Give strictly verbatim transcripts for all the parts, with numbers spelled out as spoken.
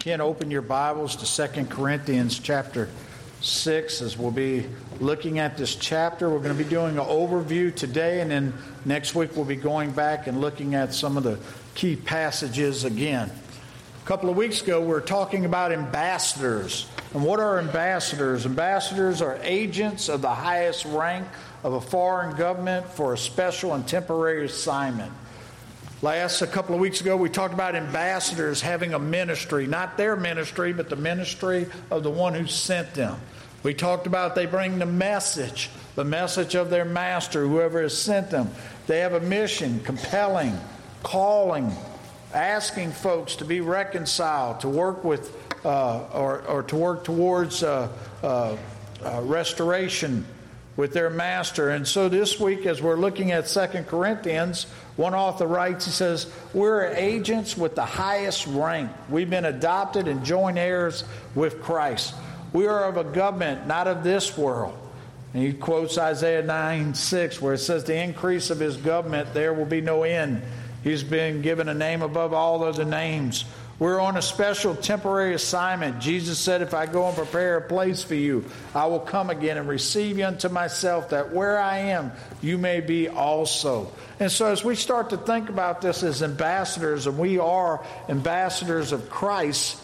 can open your Bibles to Second Corinthians chapter six, as we'll be looking at this chapter. We're going to be doing an overview today, and then next week we'll be going back and looking at some of the key passages again. A couple of weeks ago we were talking about ambassadors. And what are ambassadors? Ambassadors are agents of the highest rank of a foreign government for a special and temporary assignment. Last, a couple of weeks ago, we talked about ambassadors having a ministry, not their ministry, but the ministry of the one who sent them. We talked about they bring the message, the message of their master, whoever has sent them. They have a mission, compelling, calling, asking folks to be reconciled, to work with, uh, or, or to work towards uh, uh, uh, restoration with their master. And so this week, as we're looking at Second Corinthians, one author writes, he says, we're agents with the highest rank. We've been adopted and joint heirs with Christ. We are of a government, not of this world. And he quotes Isaiah nine six, where it says, the increase of his government, there will be no end. He's been given a name above all other names. We're on a special temporary assignment. Jesus said, if I go and prepare a place for you, I will come again and receive you unto myself, that where I am, you may be also. And so as we start to think about this as ambassadors, and we are ambassadors of Christ,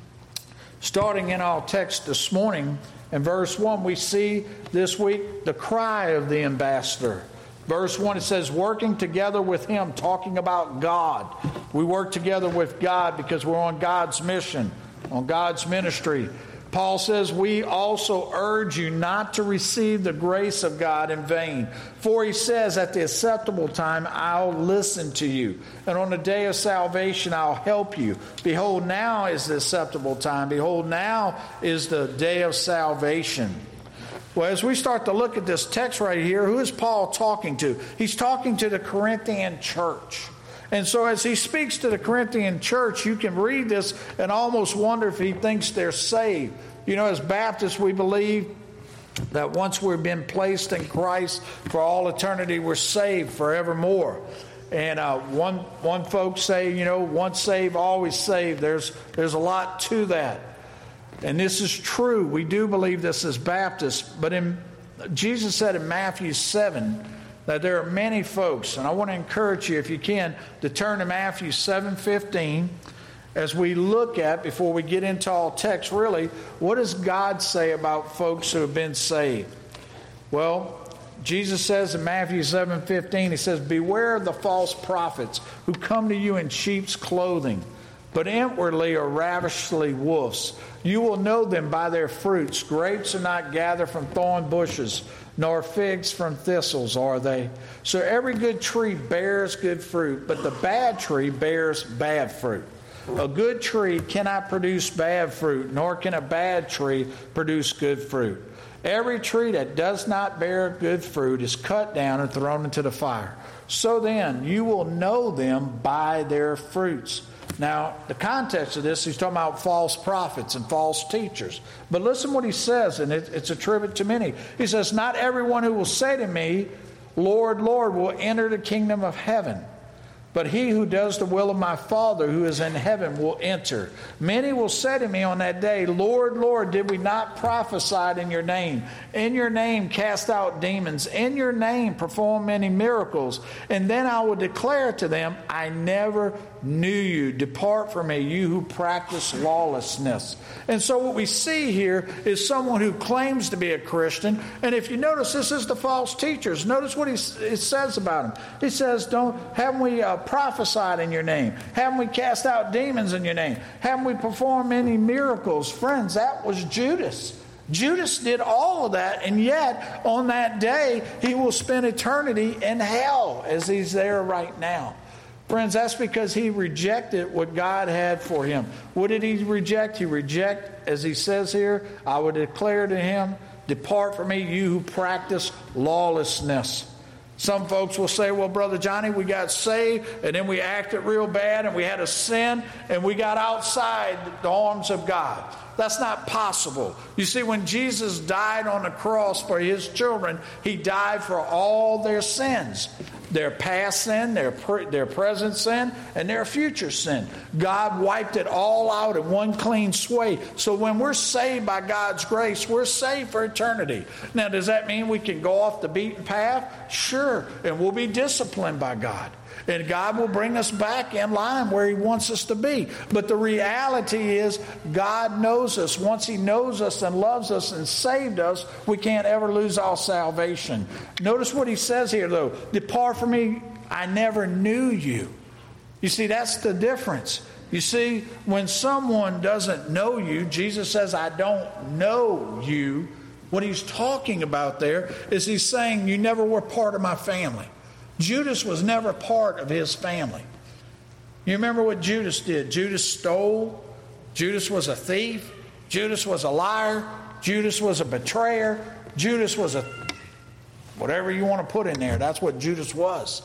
starting in our text this morning, in verse one, we see this week the cry of the ambassador. Verse one, it says, working together with him, talking about God. We work together with God because we're on God's mission, on God's ministry. Paul says, we also urge you not to receive the grace of God in vain. For he says, at the acceptable time, I'll listen to you. And on the day of salvation, I'll help you. Behold, now is the acceptable time. Behold, now is the day of salvation. Well, as we start to look at this text right here, who is Paul talking to? He's talking to the Corinthian church. And so as he speaks to the Corinthian church, you can read this and almost wonder if he thinks they're saved. You know, as Baptists, we believe that once we've been placed in Christ for all eternity, we're saved forevermore. And uh, one one folks say, you know, once saved, always saved. There's there's a lot to that. And this is true. We do believe this as Baptists. But in, Jesus said in Matthew seven that there are many folks, and I want to encourage you, if you can, to turn to Matthew seven fifteen as we look at, before we get into all text, really, what does God say about folks who have been saved? Well, Jesus says in Matthew seven fifteen, he says, beware of the false prophets who come to you in sheep's clothing, but inwardly are ravishly wolves. You will know them by their fruits. Grapes are not gathered from thorn bushes, nor figs from thistles are they. So every good tree bears good fruit, but the bad tree bears bad fruit. A good tree cannot produce bad fruit, nor can a bad tree produce good fruit. Every tree that does not bear good fruit is cut down and thrown into the fire. So then, you will know them by their fruits. Now, the context of this, he's talking about false prophets and false teachers. But listen what he says, and it, it's a tribute to many. He says, not everyone who will say to me, Lord, Lord, will enter the kingdom of heaven, but he who does the will of my Father who is in heaven will enter. Many will say to me on that day, Lord, Lord, did we not prophesy in your name? In your name cast out demons. In your name perform many miracles. And then I will declare to them, I never knew you. Depart from me, you who practice lawlessness. And so what we see here is someone who claims to be a Christian. And if you notice, this is the false teachers. Notice what he it says about them. He says, "Don't haven't we uh, prophesied in your name? Haven't we cast out demons in your name? Haven't we performed any miracles?" Friends, that was Judas. Judas did all of that, and yet on that day he will spend eternity in hell as he's there right now. Friends, that's because he rejected what God had for him. What did he reject? He reject, as he says here, I would declare to him, depart from me, you who practice lawlessness. Some folks will say, well, Brother Johnny, we got saved and then we acted real bad and we had a sin and we got outside the arms of God. That's not possible. You see, when Jesus died on the cross for his children, he died for all their sins. their past sin, their, pre- their present sin, and their future sin. God wiped it all out in one clean swath. So when we're saved by God's grace, we're saved for eternity. Now, does that mean we can go off the beaten path? Sure. And we'll be disciplined by God. And God will bring us back in line where He wants us to be. But the reality is, God knows us. Once He knows us and loves us and saved us, we can't ever lose our salvation. Notice what He says here, though. Depart from me, I never knew you. You see, that's the difference. You see, when someone doesn't know you, Jesus says, I don't know you. What He's talking about there is He's saying, you never were part of my family. Judas was never part of His family. You remember what Judas did? Judas stole. Judas was a thief. Judas was a liar. Judas was a betrayer. Judas was a... whatever you want to put in there, that's what Judas was.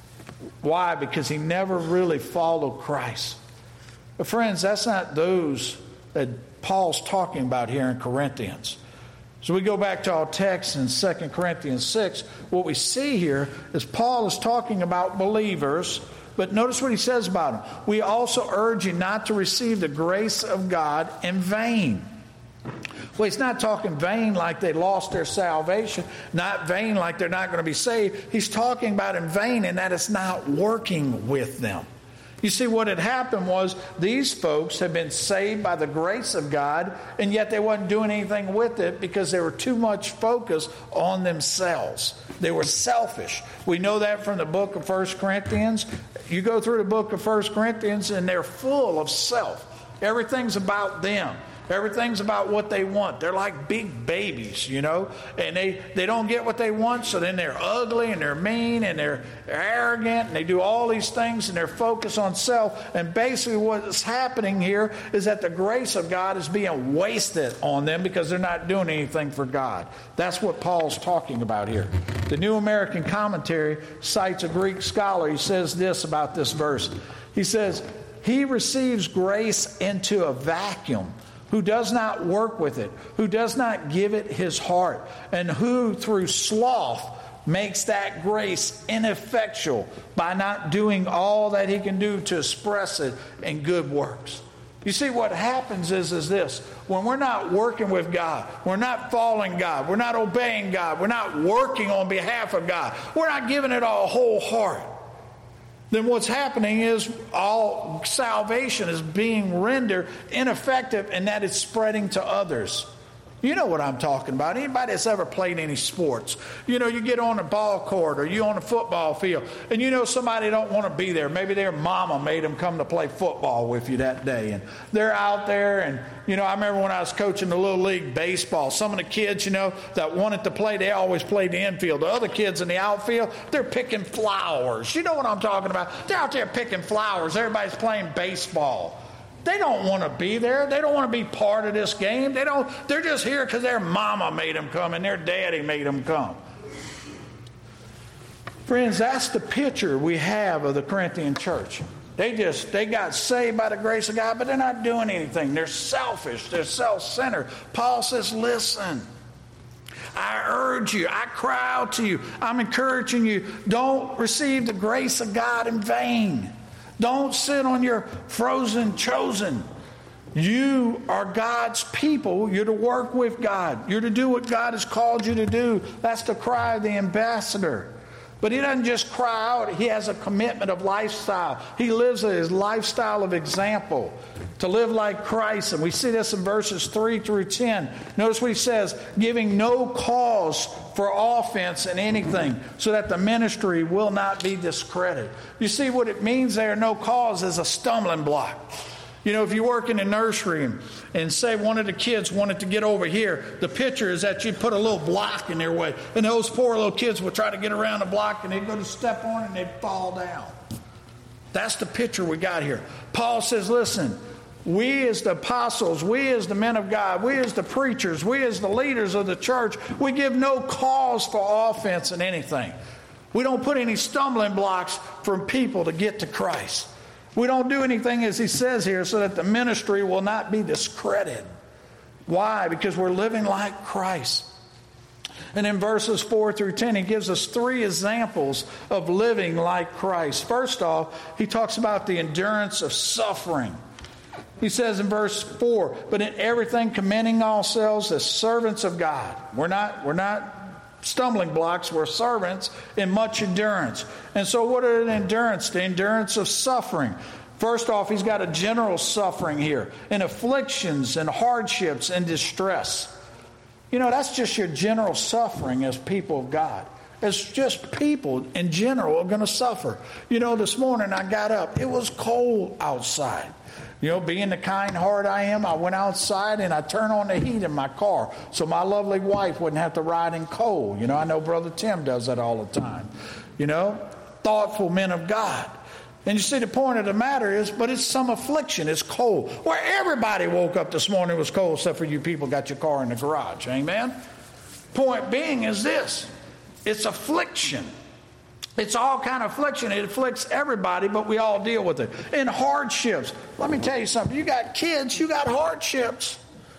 Why? Because he never really followed Christ. But friends, that's not those that Paul's talking about here in Corinthians. So we go back to our text in Second Corinthians six. What we see here is Paul is talking about believers, but notice what he says about them. We also urge you not to receive the grace of God in vain. Well, he's not talking vain like they lost their salvation, not vain like they're not going to be saved. He's talking about in vain in that it's not working with them. You see, what had happened was these folks had been saved by the grace of God, and yet they wasn't doing anything with it because they were too much focused on themselves. They were selfish. We know that from the book of First Corinthians. You go through the book of First Corinthians, and they're full of self. Everything's about them. Everything's about what they want. They're like big babies, you know, and they, they don't get what they want, so then they're ugly and they're mean and they're arrogant and they do all these things and they're focused on self. And basically what's happening here is that the grace of God is being wasted on them because they're not doing anything for God. That's what Paul's talking about here. The New American Commentary cites a Greek scholar. He says this about this verse. He says, he receives grace into a vacuum, who does not work with it, who does not give it his heart, and who through sloth makes that grace ineffectual by not doing all that he can do to express it in good works. You see, what happens is, is this. When we're not working with God, we're not following God, we're not obeying God, we're not working on behalf of God, we're not giving it our whole heart, then what's happening is all salvation is being rendered ineffective, and that it's spreading to others. You know what I'm talking about. Anybody that's ever played any sports, you know, you get on a ball court or you on a football field, and you know somebody don't want to be there. Maybe their mama made them come to play football with you that day, and they're out there. And you know, I remember when I was coaching the little league baseball, some of the kids, you know, that wanted to play, they always played the infield. The other kids in the outfield, they're picking flowers. You know what I'm talking about? They're out there picking flowers. Everybody's playing baseball. They don't want to be there. They don't want to be part of this game. They don't. They're just here because their mama made them come and their daddy made them come. Friends, that's the picture we have of the Corinthian church. They just, they got saved by the grace of God, but they're not doing anything. They're selfish. They're self-centered. Paul says, listen, I urge you, I cry out to you, I'm encouraging you, don't receive the grace of God in vain. Don't sit on your frozen chosen. You are God's people. You're to work with God. You're to do what God has called you to do. That's the cry of the ambassador. But he doesn't just cry out. He has a commitment of lifestyle. He lives his lifestyle of example to live like Christ. And we see this in verses three through ten. Notice what he says, giving no cause for offense in anything, so that the ministry will not be discredited. You see what it means there, no cause, is a stumbling block. You know, if you work in a nursery and, and say one of the kids wanted to get over here, the picture is that you put a little block in their way, and those poor little kids would try to get around the block, and they'd go to step on it and they'd fall down. That's the picture we got here. Paul says, listen, we as the apostles, we as the men of God, we as the preachers, we as the leaders of the church, we give no cause for offense in anything. We don't put any stumbling blocks for people to get to Christ. We don't do anything, as he says here, so that the ministry will not be discredited. Why? Because we're living like Christ. And in verses four through ten, he gives us three examples of living like Christ. First off, he talks about the endurance of suffering. He says in verse four, but in everything commending ourselves as servants of God. We're not, we're not stumbling blocks, we're servants in much endurance. And so what are the endurance? The endurance of suffering. First off, he's got a general suffering here, in afflictions and hardships and distress. You know, that's just your general suffering as people of God. It's just people in general are going to suffer. You know, this morning I got up. It was cold outside. You know, being the kind heart I am, I went outside and I turned on the heat in my car so my lovely wife wouldn't have to ride in cold. You know, I know Brother Tim does that all the time. You know, thoughtful men of God. And you see, the point of the matter is, but it's some affliction. It's cold. Where everybody woke up this morning, it was cold, except for you people got your car in the garage. Amen? Point being is this. It's affliction. It's all kind of affliction. It afflicts everybody, but we all deal with it. In hardships. Let me tell you something. You got kids, you got hardships.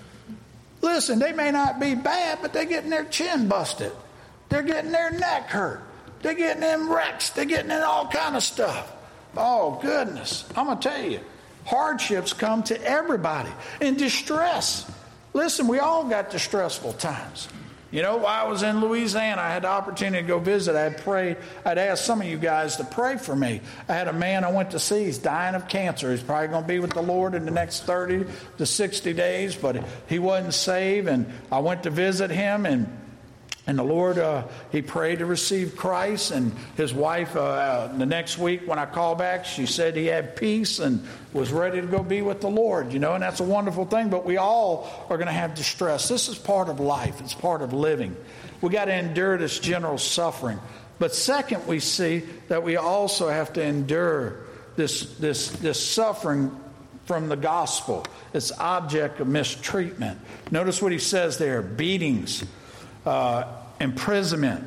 Listen, they may not be bad, but they're getting their chin busted. They're getting their neck hurt. They're getting in wrecks. They're getting in all kind of stuff. Oh, goodness. I'm going to tell you, hardships come to everybody. In distress. Listen, we all got distressful times. You know, while I was in Louisiana, I had the opportunity to go visit. I had prayed. I'd asked some of you guys to pray for me. I had a man I went to see. He's dying of cancer. He's probably going to be with the Lord in the next thirty to sixty days, but he wasn't saved. And I went to visit him, and And the Lord, uh, he prayed to receive Christ, and his wife, uh, the next week when I called back, she said he had peace and was ready to go be with the Lord, you know, and that's a wonderful thing, but we all are going to have distress. This is part of life. It's part of living. We got to endure this general suffering. But second, we see that we also have to endure this, this, this suffering from the gospel. It's object of mistreatment. Notice what he says there, beatings, Uh, imprisonment,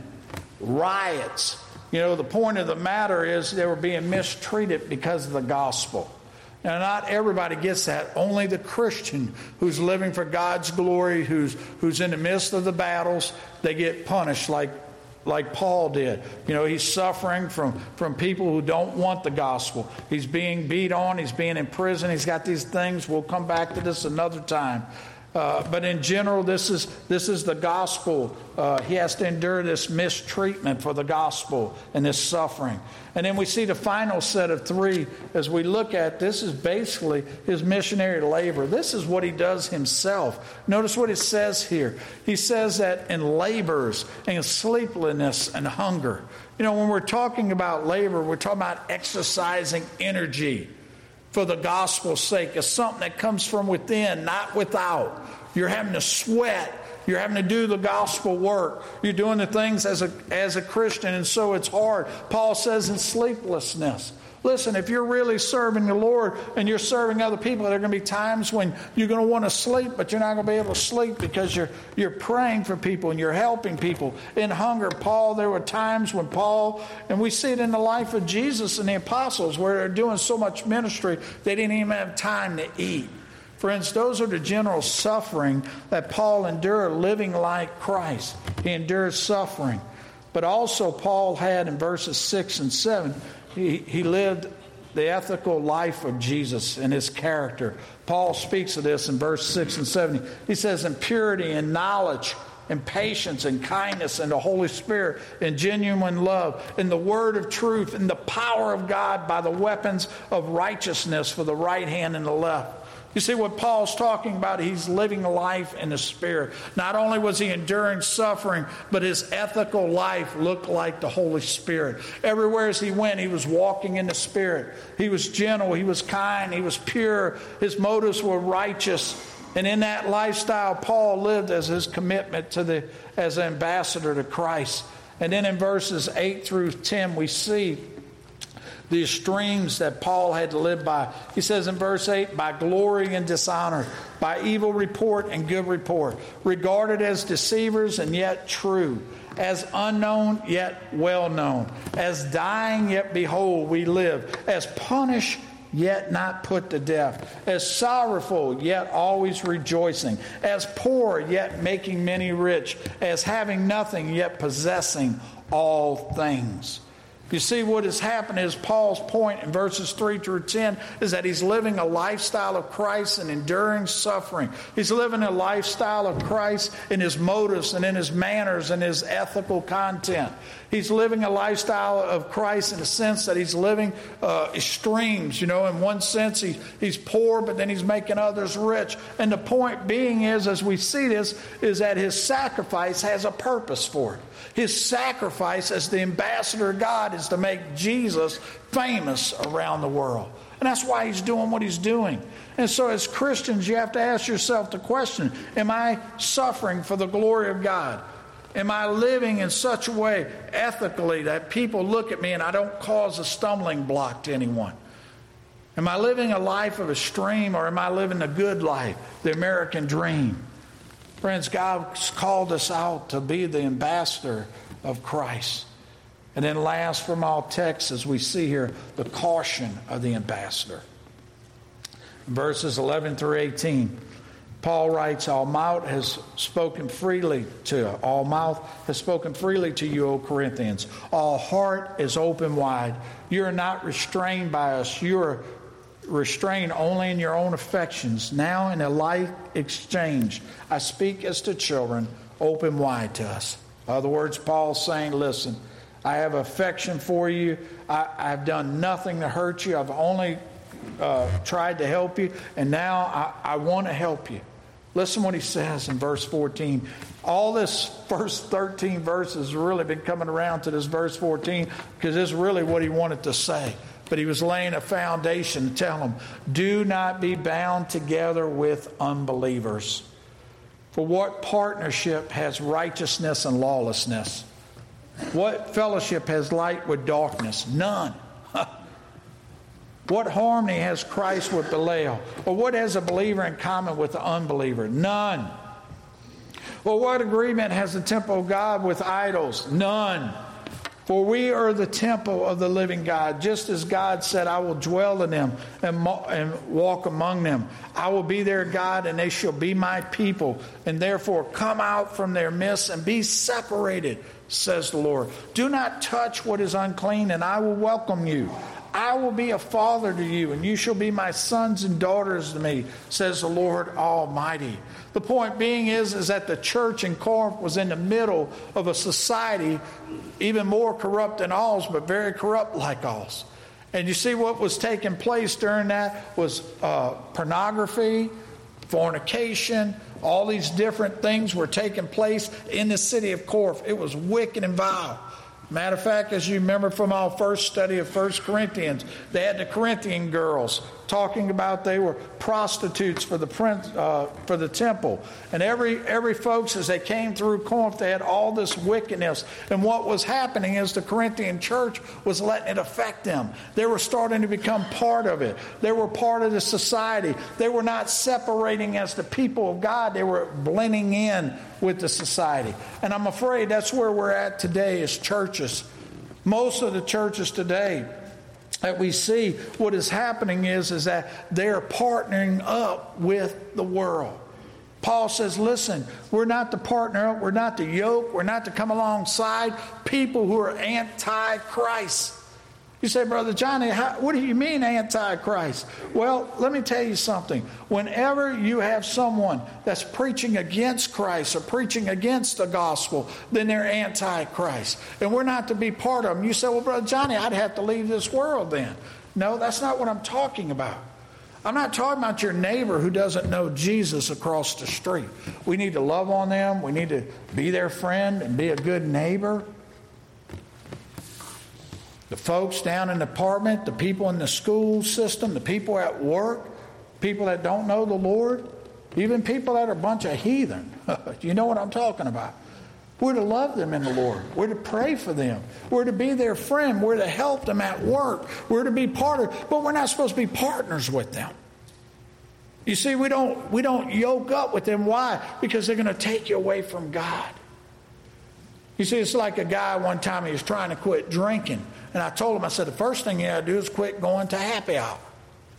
riots. You know, the point of the matter is they were being mistreated because of the gospel. Now, not everybody gets that. Only the Christian who's living for God's glory, who's who's in the midst of the battles, they get punished like like Paul did. You know, he's suffering from, from people who don't want the gospel. He's being beat on. He's being in prison. He's got these things. We'll come back to this another time. Uh, but in general, this is this is the gospel. Uh, he has to endure this mistreatment for the gospel and this suffering. And then we see the final set of three as we look at this is basically his missionary labor. This is what he does himself. Notice what it says here. He says that in labors and sleeplessness and hunger. You know, when we're talking about labor, we're talking about exercising energy for the gospel's sake. It's something that comes from within, not without. You're having to sweat. You're having to do the gospel work. You're doing the things as a as a Christian, and so it's hard. Paul says in sleeplessness. Listen, if you're really serving the Lord and you're serving other people, there are going to be times when you're going to want to sleep, but you're not going to be able to sleep because you're you're praying for people and you're helping people. In hunger, Paul, there were times when Paul, and we see it in the life of Jesus and the apostles, where they're doing so much ministry, they didn't even have time to eat. Friends, those are the general suffering that Paul endured living like Christ. He endured suffering. But also Paul had in verses six and seven, he, he lived the ethical life of Jesus and his character. Paul speaks of this in verse six and seven. He says, in purity and knowledge and patience and kindness and the Holy Spirit and genuine love and the word of truth and the power of God by the weapons of righteousness for the right hand and the left. You see what Paul's talking about? He's living a life in the Spirit. Not only was he enduring suffering, but his ethical life looked like the Holy Spirit. Everywhere as he went, he was walking in the Spirit. He was gentle. He was kind. He was pure. His motives were righteous. And in that lifestyle, Paul lived as his commitment to the as an ambassador to Christ. And then in verses eight through ten, we see the extremes that Paul had to live by. He says in verse eight, by glory and dishonor, by evil report and good report, regarded as deceivers and yet true, as unknown yet well known, as dying yet behold we live, as punished yet not put to death, as sorrowful, yet always rejoicing, as poor, yet making many rich, as having nothing, yet possessing all things. You see, what has happened is Paul's point in verses three through ten is that he's living a lifestyle of Christ and enduring suffering. He's living a lifestyle of Christ in his motives and in his manners and his ethical content. He's living a lifestyle of Christ in the sense that he's living uh, extremes. You know, in one sense, he, he's poor, but then he's making others rich. And the point being is, as we see this, is that his sacrifice has a purpose for it. His sacrifice as the ambassador of God is to make Jesus famous around the world. And that's why he's doing what he's doing. And so as Christians, you have to ask yourself the question, am I suffering for the glory of God? Am I living in such a way ethically that people look at me and I don't cause a stumbling block to anyone? Am I living a life of extreme, or am I living a good life, the American dream? Friends, God's called us out to be the ambassador of Christ. And then last from all texts, as we see here, the caution of the ambassador. In verses eleven through eighteen, Paul writes, All mouth has spoken freely to all mouth has spoken freely to you, O Corinthians. All heart is open wide. You are not restrained by us. You are restrained only in your own affections. Now in a like exchange, I speak as to children, open wide to us. In other words, Paul's saying, listen, I have affection for you. I, I've done nothing to hurt you. I've only uh, tried to help you. And now I, I want to help you. Listen what he says in verse fourteen. All this first thirteen verses have really been coming around to this verse fourteen, because this is really what he wanted to say. But he was laying a foundation to tell them, do not be bound together with unbelievers. For what partnership has righteousness and lawlessness? What fellowship has light with darkness? None. What harmony has Christ with Belial? Or what has a believer in common with the unbeliever? None. Well, what agreement has the temple of God with idols? None. For we are the temple of the living God. Just as God said, I will dwell in them and, mo- and walk among them. I will be their God, and they shall be my people. And therefore come out from their midst and be separated, says the Lord. Do not touch what is unclean, and I will welcome you. I will be a father to you, and you shall be my sons and daughters to me, says the Lord Almighty. The point being is, is that the church in Corinth was in the middle of a society even more corrupt than ours, but very corrupt like ours. And you see what was taking place during that was uh, pornography, fornication, all these different things were taking place in the city of Corinth. It was wicked and vile. Matter of fact, as you remember from our first study of First Corinthians, they had the Corinthian girls talking about they were prostitutes for the prince, uh, for the temple. And every every folks, as they came through Corinth, they had all this wickedness. And what was happening is the Corinthian church was letting it affect them. They were starting to become part of it. They were part of the society. They were not separating as the people of God. They were blending in with the society. And I'm afraid that's where we're at today as churches. Most of the churches today that we see, what is happening is, is that they're partnering up with the world. Paul says, listen, we're not to partner up, we're not to yoke, we're not to come alongside people who are anti-Christ. You say, Brother Johnny, how, what do you mean anti-Christ? Well, let me tell you something. Whenever you have someone that's preaching against Christ or preaching against the gospel, then they're anti-Christ. And we're not to be part of them. You say, well, Brother Johnny, I'd have to leave this world then. No, that's not what I'm talking about. I'm not talking about your neighbor who doesn't know Jesus across the street. We need to love on them. We need to be their friend and be a good neighbor. The folks down in the apartment, the people in the school system, the people at work, people that don't know the Lord, even people that are a bunch of heathen. You know what I'm talking about. We're to love them in the Lord. We're to pray for them. We're to be their friend. We're to help them at work. We're to be part of, but we're not supposed to be partners with them. You see, we don't we don't yoke up with them. Why? Because they're going to take you away from God. You see, it's like a guy one time, he was trying to quit drinking. And I told him, I said, the first thing you got to do is quit going to happy hour.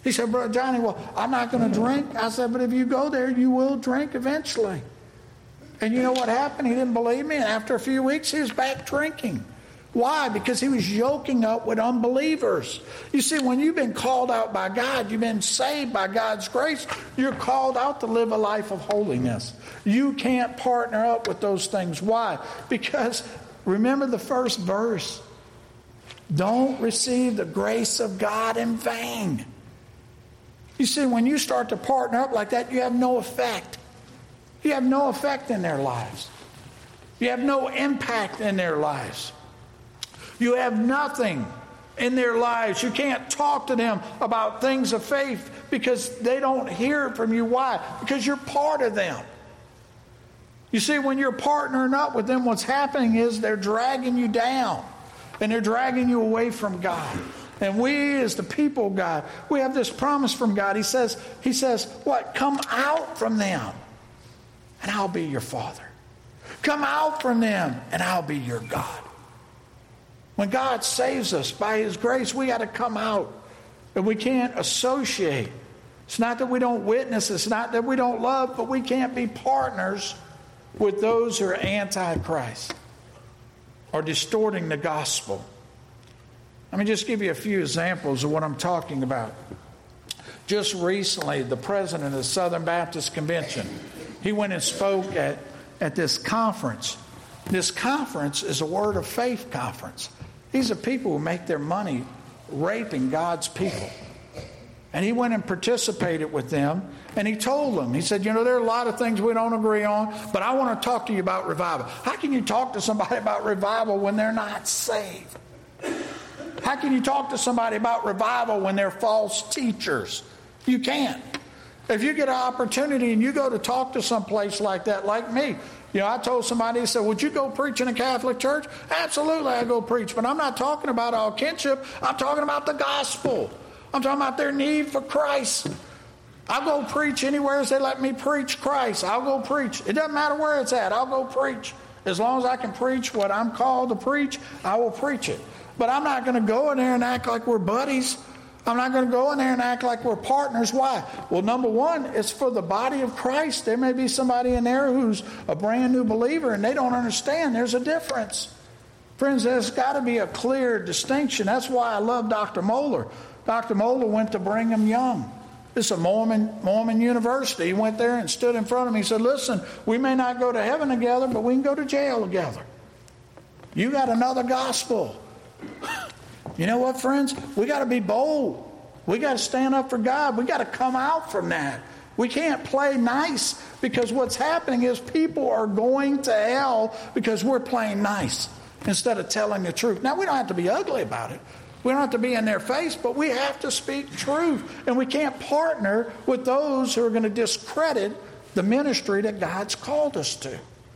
He said, Brother Johnny, well, I'm not going to drink. I said, but if you go there, you will drink eventually. And you know what happened? He didn't believe me. And after a few weeks, he was back drinking. Why? Because he was yoking up with unbelievers. You see, when you've been called out by God, you've been saved by God's grace, you're called out to live a life of holiness. You can't partner up with those things. Why? Because remember the first verse. Don't receive the grace of God in vain. You see, when you start to partner up like that, you have no effect. You have no effect in their lives. You have no impact in their lives. You have nothing in their lives. You can't talk to them about things of faith because they don't hear it from you. Why? Because you're part of them. You see, when you're partnering up with them, what's happening is they're dragging you down and they're dragging you away from God. And we as the people of God, we have this promise from God. He says, He says, what? Come out from them and I'll be your Father. Come out from them and I'll be your God. When God saves us by His grace, we got to come out. And we can't associate. It's not that we don't witness. It's not that we don't love. But we can't be partners with those who are anti-Christ or distorting the gospel. Let me just give you a few examples of what I'm talking about. Just recently, the president of the Southern Baptist Convention, he went and spoke at, at this conference. This conference is a Word of Faith conference. These are people who make their money raping God's people. And he went and participated with them, and he told them, he said, you know, there are a lot of things we don't agree on, but I want to talk to you about revival. How can you talk to somebody about revival when they're not saved? How can you talk to somebody about revival when they're false teachers? You can't. If you get an opportunity and you go to talk to some place like that, like me, you know, I told somebody, he said, would you go preach in a Catholic church? Absolutely, I go preach. But I'm not talking about all kinship. I'm talking about the gospel. I'm talking about their need for Christ. I'll go preach anywhere as they let me preach Christ. I'll go preach. It doesn't matter where it's at. I'll go preach. As long as I can preach what I'm called to preach, I will preach it. But I'm not going to go in there and act like we're buddies. I'm not going to go in there and act like we're partners. Why? Well, number one, it's for the body of Christ. There may be somebody in there who's a brand new believer and they don't understand. There's a difference. Friends, there's got to be a clear distinction. That's why I love Doctor Moeller. Doctor Moeller went to Brigham Young. It's a Mormon, Mormon university. He went there and stood in front of me. He said, listen, we may not go to heaven together, but we can go to jail together. You got another gospel. You know what, friends? We got to be bold. We got to stand up for God. We got to come out from that. We can't play nice, because what's happening is people are going to hell because we're playing nice instead of telling the truth. Now, we don't have to be ugly about it. We don't have to be in their face, but we have to speak truth. And we can't partner with those who are going to discredit the ministry that God's called us to.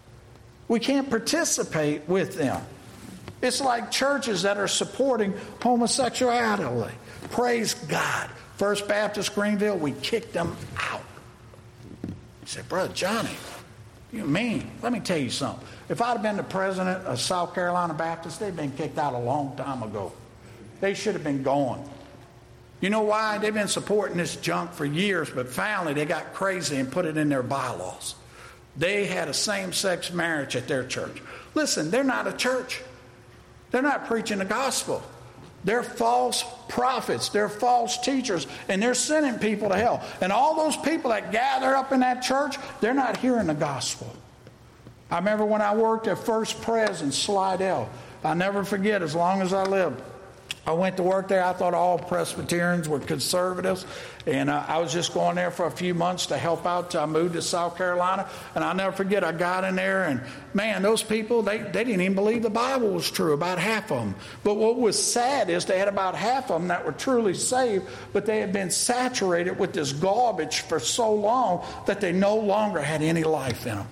We can't participate with them. It's like churches that are supporting homosexuality. Praise God. First Baptist Greenville, we kicked them out. He said, Brother Johnny, you mean? Let me tell you something. If I'd have been the president of South Carolina Baptist, they'd been kicked out a long time ago. They should have been gone. You know why? They've been supporting this junk for years, but finally they got crazy and put it in their bylaws. They had a same-sex marriage at their church. Listen, they're not a church. They're not preaching the gospel. They're false prophets. They're false teachers. And they're sending people to hell. And all those people that gather up in that church, they're not hearing the gospel. I remember when I worked at First Pres in Slidell. I'll never forget, as long as I lived. I went to work there. I thought all Presbyterians were conservatives. And uh, I was just going there for a few months to help out till I moved to South Carolina. And I'll never forget, I got in there and, man, those people, they, they didn't even believe the Bible was true, about half of them. But what was sad is they had about half of them that were truly saved, but they had been saturated with this garbage for so long that they no longer had any life in them.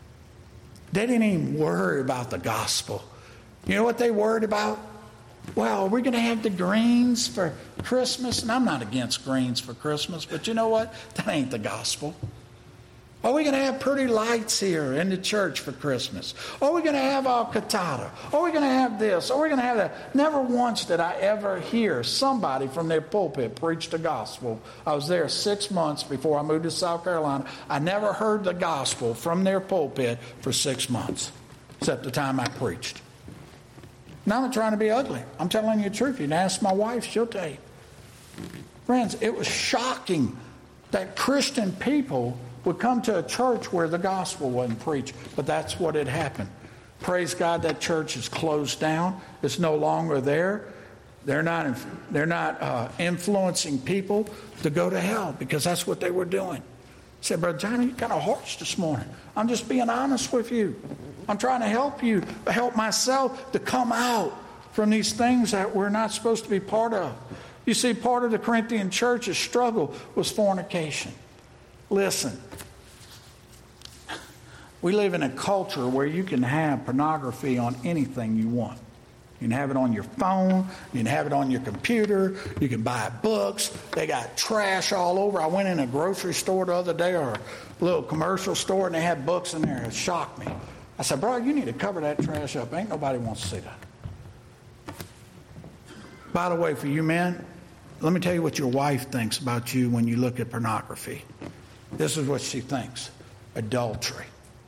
They didn't even worry about the gospel. You know what they worried about? Well, we're going to have the greens for Christmas. And I'm not against greens for Christmas, but you know what? That ain't the gospel. Are we going to have pretty lights here in the church for Christmas? Are we going to have our cantata? Are we going to have this? Are we going to have that? Never once did I ever hear somebody from their pulpit preach the gospel. I was there six months before I moved to South Carolina. I never heard the gospel from their pulpit for six months, except the time I preached. Now I'm not trying to be ugly. I'm telling you the truth. You can ask my wife, she'll tell you. Friends, it was shocking that Christian people would come to a church where the gospel wasn't preached. But that's what had happened. Praise God, that church is closed down. It's no longer there. They're not, they're not uh, influencing people to go to hell because that's what they were doing. I said, Brother Johnny, you're kind of harsh this morning. I'm just being honest with you. I'm trying to help you, help myself to come out from these things that we're not supposed to be part of. You see, part of the Corinthian church's struggle was fornication. Listen, we live in a culture where you can have pornography on anything you want. You can have it on your phone. You can have it on your computer. You can buy books. They got trash all over. I went in a grocery store the other day or a little commercial store, and they had books in there. It shocked me. I said, bro, you need to cover that trash up. Ain't nobody wants to see that. By the way, for you men, let me tell you what your wife thinks about you when you look at pornography. This is what she thinks. Adultery.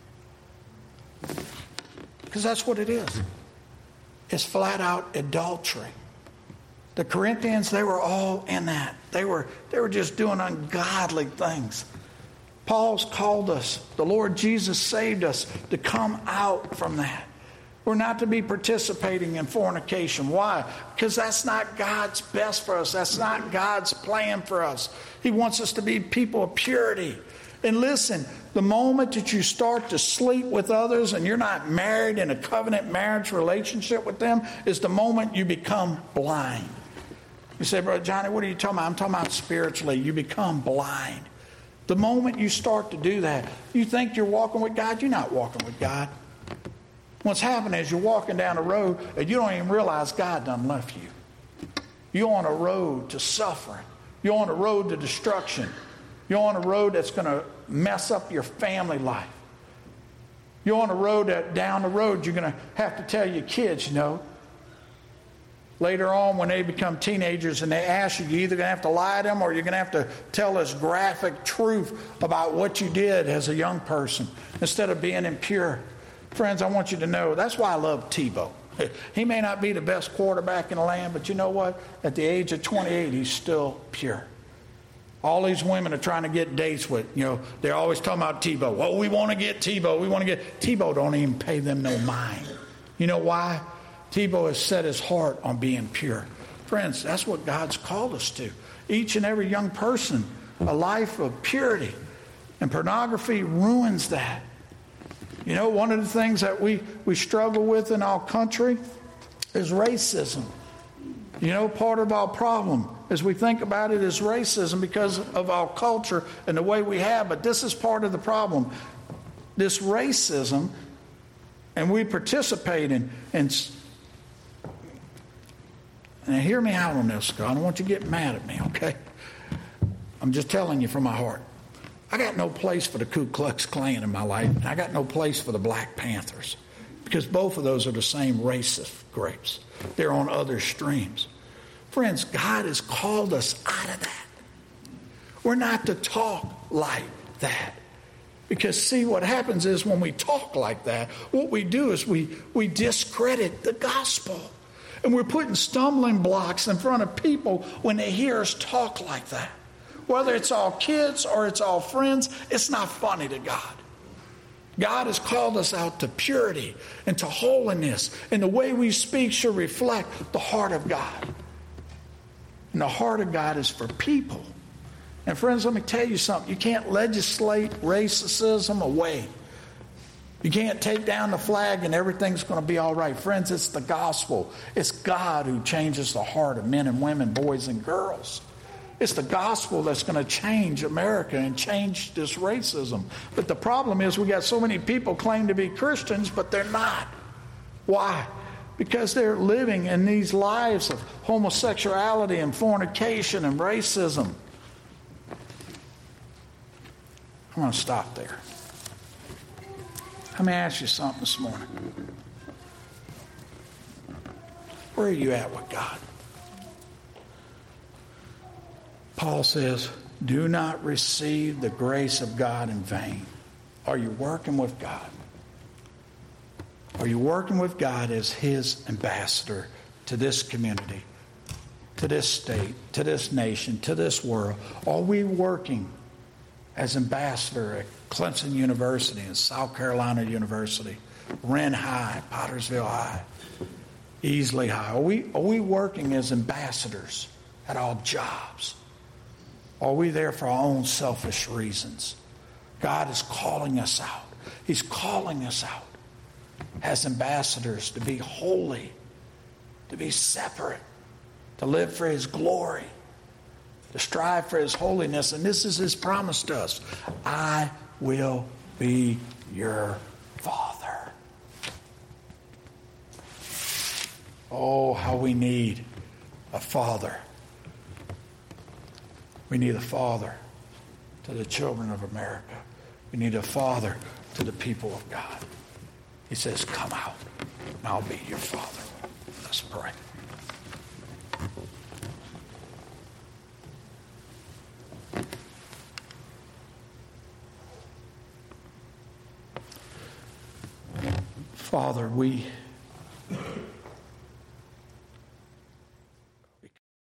Because that's what it is. It's flat out adultery. The Corinthians, they were all in that. They were, they were just doing ungodly things. Paul's called us, the Lord Jesus saved us to come out from that. We're not to be participating in fornication. Why? Because that's not God's best for us. That's not God's plan for us. He wants us to be people of purity. And listen, the moment that you start to sleep with others and you're not married in a covenant marriage relationship with them is the moment you become blind. You say, Brother Johnny, what are you talking about? I'm talking about spiritually. You become blind. The moment you start to do that, you think you're walking with God. You're not walking with God. What's happening is you're walking down a road and you don't even realize God done left you. You're on a road to suffering. You're on a road to destruction. You're on a road that's going to mess up your family life. You're on a road that down the road you're going to have to tell your kids, you know. Later on when they become teenagers and they ask you, you're either going to have to lie to them or you're going to have to tell this graphic truth about what you did as a young person instead of being impure. Friends, I want you to know, that's why I love Tebow. He may not be the best quarterback in the land, but you know what? At the age of twenty-eight, he's still pure. All these women are trying to get dates with, you know, they're always talking about Tebow. Oh, we want to get Tebow. We want to get Tebow. Don't even pay them no mind. You know why? Tebow has set his heart on being pure. Friends, that's what God's called us to. Each and every young person, a life of purity. And pornography ruins that. You know, one of the things that we, we struggle with in our country is racism. You know, part of our problem as we think about it is racism because of our culture and the way we have. But this is part of the problem. This racism, and we participate in, in and hear me out on this, God. I don't want you to get mad at me, okay? I'm just telling you from my heart. I got no place for the Ku Klux Klan in my life, and I got no place for the Black Panthers because both of those are the same racist grapes. They're on other streams. Friends, God has called us out of that. We're not to talk like that. Because, see, what happens is when we talk like that, what we do is we, we discredit the gospel. And we're putting stumbling blocks in front of people when they hear us talk like that. Whether it's all kids or it's all friends, it's not funny to God. God has called us out to purity and to holiness. And the way we speak should reflect the heart of God. And the heart of God is for people. And friends, let me tell you something. You can't legislate racism away. You can't take down the flag and everything's going to be all right. Friends, it's the gospel. It's God who changes the heart of men and women, boys and girls. It's the gospel that's going to change America and change this racism. But the problem is we got so many people claim to be Christians, but they're not. Why? Because they're living in these lives of homosexuality and fornication and racism. I'm going to stop there. Let me ask you something this morning. Where are you at with God? Paul says, do not receive the grace of God in vain. Are you working with God? Are you working with God as His ambassador to this community, to this state, to this nation, to this world? Are we working as ambassador at Clemson University and South Carolina University, Wren High, Pottersville High, Easley High? Are we, are we working as ambassadors at our jobs? Are we there for our own selfish reasons? God is calling us out. He's calling us out as ambassadors to be holy, to be separate, to live for His glory, to strive for His holiness. And this is His promise to us. I will be your Father. Oh, how we need a Father. We need a Father to the children of America. We need a Father to the people of God. He says, come out, and I'll be your Father. Let's pray. Father, we